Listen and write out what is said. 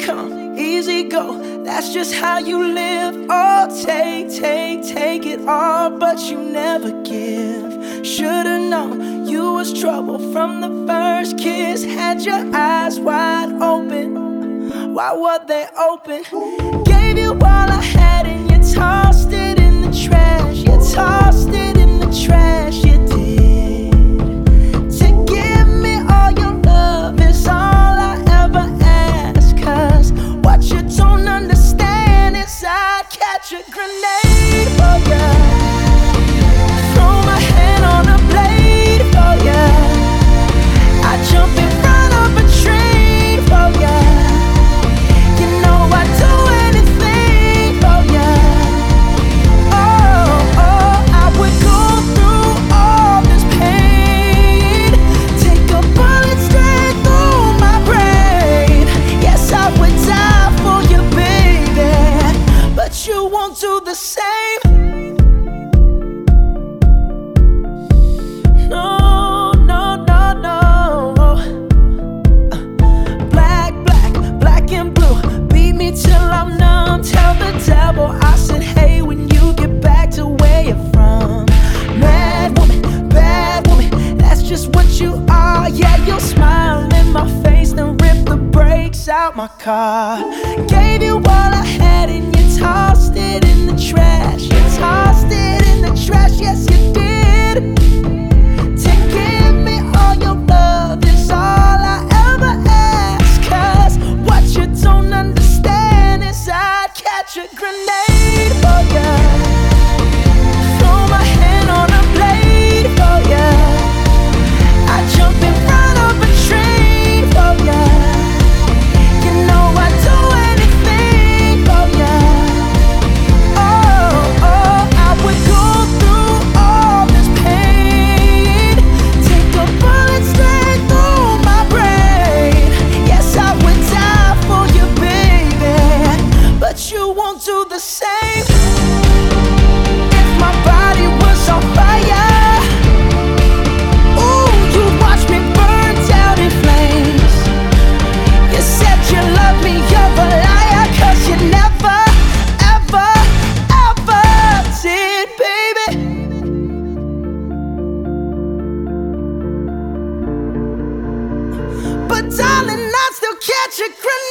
come, easy go. That's just how you live. Oh, take it all, but you never give. Should've known you was trouble from the first kiss. Had your eyes wide open. Why were they open? Gave you all I had and you tossed it in the trash. You tossed it in the trash, you did. To give me all your love is all I ever ask. Cause what you don't understand is I'd catch a grenade for ya. Throw my hand on a blade for ya. I jump in front of a train for ya. You know I'd do anything for ya. Oh, I would go through all this pain. Take a bullet straight through my brain. Yes, I would die for you, baby, but you won't do the same. No, no, no, no. Black and blue. Beat me till I'm numb. Tell the devil I said, hey, when you get back to where you're from. Mad woman, bad woman, that's just what you are. Yeah, you'll smile in my face, then rip the brakes out my car. Gave you all I had and you tossed it in the trash. You tossed it in the trash, yes you did. To give me all your love is all I ever ask. Cause what you don't understand is I'd catch a grenade for ya. Throw my hand on a blade for ya. I jump in front of a train for ya. You know I'd do anything for ya. Oh, I would go through all this pain. Take a bullet straight through my brain. Yes, I would die for you, baby, but you won't do the same. If my body was on fire, ooh, you'd watch me burn down in flames. You said you love me, you're a liar, cause you never, ever, ever did, baby. But darling, I still catch a grenade.